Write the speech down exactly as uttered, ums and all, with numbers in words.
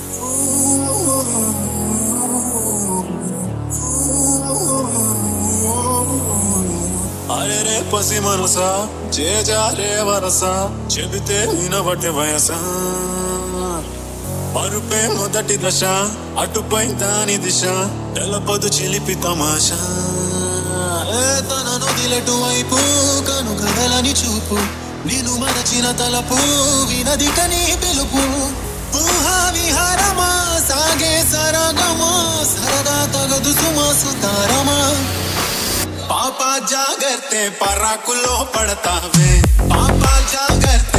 అరే రే పసి మనసా చేజారే వరసా చెబితే వినబట్టే వయసా మరుపే మొదటి దశ అటుపై దాని దిశ తెలపదు చిలిపి తమాషా తనను దిలటు వైపు కను కదలని చూపు నేను మరచిన తలపు వినది కని పిలుపు ఊహా విహారమా సాగే సరగమా సరదా తగదు సుమా సుతారమా పాపా జాగర్తే పరాకులో పడతావే పాపా జాగర్తే